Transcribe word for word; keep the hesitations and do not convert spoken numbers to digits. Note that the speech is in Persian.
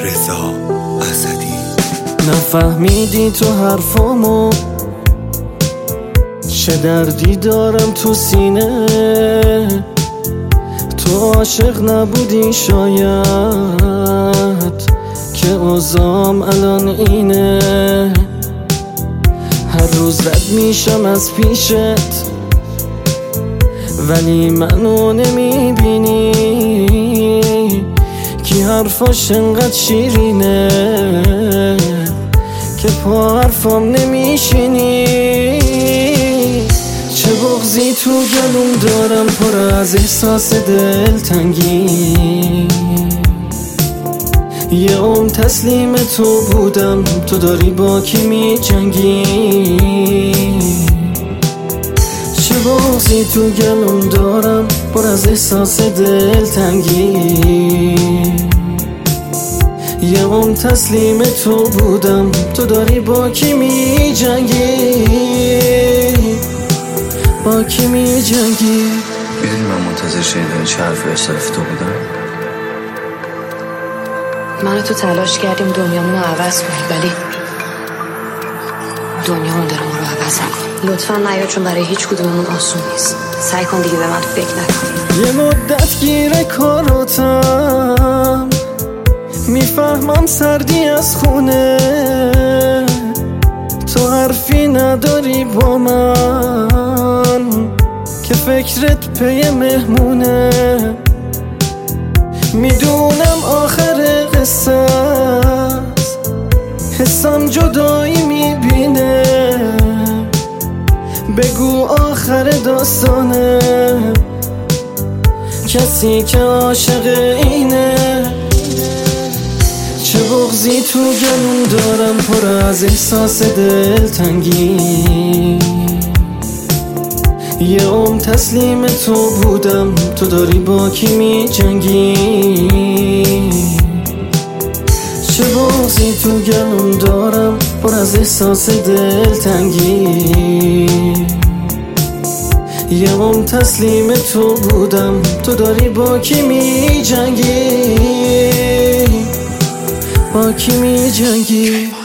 رضا اسدی. نفهمیدی تو حرفامو، چه دردی دارم تو سینه. تو عاشق نبودی شاید که اوضاعم الان اینه. هر روز رد میشم از پیشت ولی منو نمیبینی. کی حرفاش انقدر شیرینه که پا حرفام نمیشینی. چه بغضی تو گلوم دارم پر از احساس دلتنگی. یه عمر تسلیم تو بودم، تو داری با کی می جنگی. چه بغضی تو گلوم دارم پر از احساس دلتنگی. یه عمر تسلیم تو بودم، تو داری با کی می جنگی. با کی می جنگی. میدونی من منتظر شنیدن چه حرفی اصلاف تو بودم؟ من و تو تلاش کردیم دنیامونو عوض کنیم ولی دنیامون داره ما رو عوض نکن. لطفا نیا چون برای هیچ کدوممون آسون نیست. سعی کن دیگه به من فکر نکن. یه مدت گیره کاراتم، میفهمم سردی از خونه. تو حرفی نداری با من که فکرت پی مهمونه. میدونم آخر قصه است، حسم جدایی میبینه. بگو آخر داستانه کسی که عاشق اینه. چه بغضی تو گلوم دارم پر از احساس دلتنگی. یه عمر تسلیم تو بودم، تو داری با کی می جنگی. چه بغضی تو گلوم دارم پر از احساس دلتنگی. یه عمر تسلیم تو بودم، تو داری با کی می جنگی. با کی می جنگی.